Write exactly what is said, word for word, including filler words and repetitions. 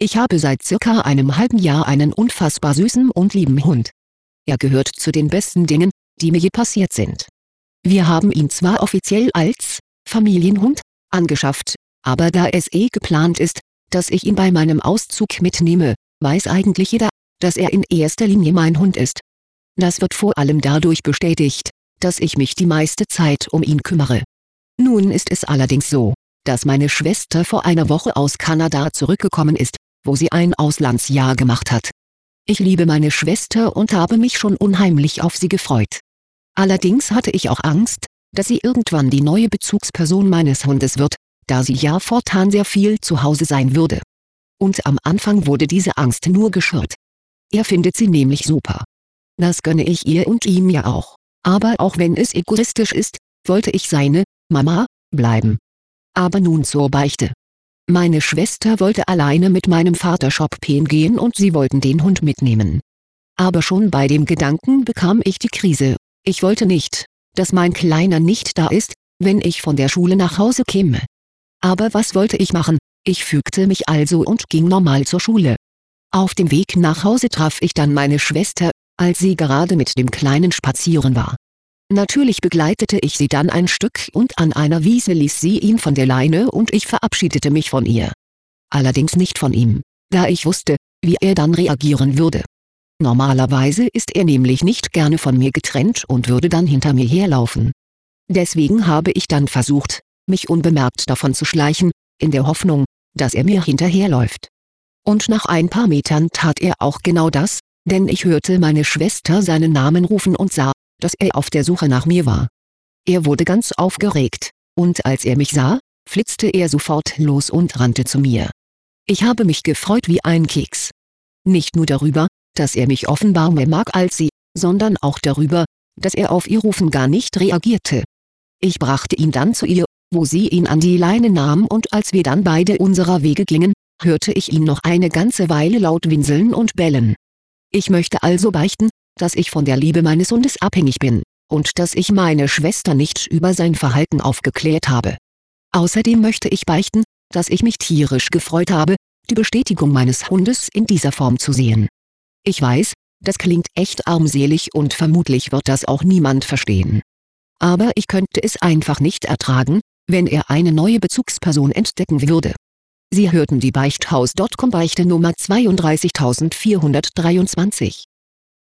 Ich habe seit circa einem halben Jahr einen unfassbar süßen und lieben Hund. Er gehört zu den besten Dingen, die mir je passiert sind. Wir haben ihn zwar offiziell als Familienhund angeschafft, aber da es eh geplant ist, dass ich ihn bei meinem Auszug mitnehme, weiß eigentlich jeder, dass er in erster Linie mein Hund ist. Das wird vor allem dadurch bestätigt, dass ich mich die meiste Zeit um ihn kümmere. Nun ist es allerdings so, dass meine Schwester vor einer Woche aus Kanada zurückgekommen ist, wo sie ein Auslandsjahr gemacht hat. Ich liebe meine Schwester und habe mich schon unheimlich auf sie gefreut. Allerdings hatte ich auch Angst, dass sie irgendwann die neue Bezugsperson meines Hundes wird, da sie ja fortan sehr viel zu Hause sein würde. Und am Anfang wurde diese Angst nur geschürt. Er findet sie nämlich super. Das gönne ich ihr und ihm ja auch. Aber auch wenn es egoistisch ist, wollte ich seine Mama bleiben. Aber nun zur Beichte. Meine Schwester wollte alleine mit meinem Vater shoppen gehen und sie wollten den Hund mitnehmen. Aber schon bei dem Gedanken bekam ich die Krise. Ich wollte nicht, dass mein Kleiner nicht da ist, wenn ich von der Schule nach Hause käme. Aber was wollte ich machen? Ich fügte mich also und ging normal zur Schule. Auf dem Weg nach Hause traf ich dann meine Schwester, als sie gerade mit dem Kleinen spazieren war. Natürlich begleitete ich sie dann ein Stück und an einer Wiese ließ sie ihn von der Leine und ich verabschiedete mich von ihr. Allerdings nicht von ihm, da ich wusste, wie er dann reagieren würde. Normalerweise ist er nämlich nicht gerne von mir getrennt und würde dann hinter mir herlaufen. Deswegen habe ich dann versucht, mich unbemerkt davon zu schleichen, in der Hoffnung, dass er mir hinterherläuft. Und nach ein paar Metern tat er auch genau das, denn ich hörte meine Schwester seinen Namen rufen und sah, dass er auf der Suche nach mir war. Er wurde ganz aufgeregt, und als er mich sah, flitzte er sofort los und rannte zu mir. Ich habe mich gefreut wie ein Keks. Nicht nur darüber, dass er mich offenbar mehr mag als sie, sondern auch darüber, dass er auf ihr Rufen gar nicht reagierte. Ich brachte ihn dann zu ihr, wo sie ihn an die Leine nahm und als wir dann beide unserer Wege gingen, hörte ich ihn noch eine ganze Weile laut winseln und bellen. Ich möchte also beichten, dass ich von der Liebe meines Hundes abhängig bin, und dass ich meine Schwester nicht über sein Verhalten aufgeklärt habe. Außerdem möchte ich beichten, dass ich mich tierisch gefreut habe, die Bestätigung meines Hundes in dieser Form zu sehen. Ich weiß, das klingt echt armselig und vermutlich wird das auch niemand verstehen. Aber ich könnte es einfach nicht ertragen, wenn er eine neue Bezugsperson entdecken würde. Sie hörten die Beichthaus Punkt com Beichte Nummer zweiunddreißigtausendvierhundertdreiundzwanzig.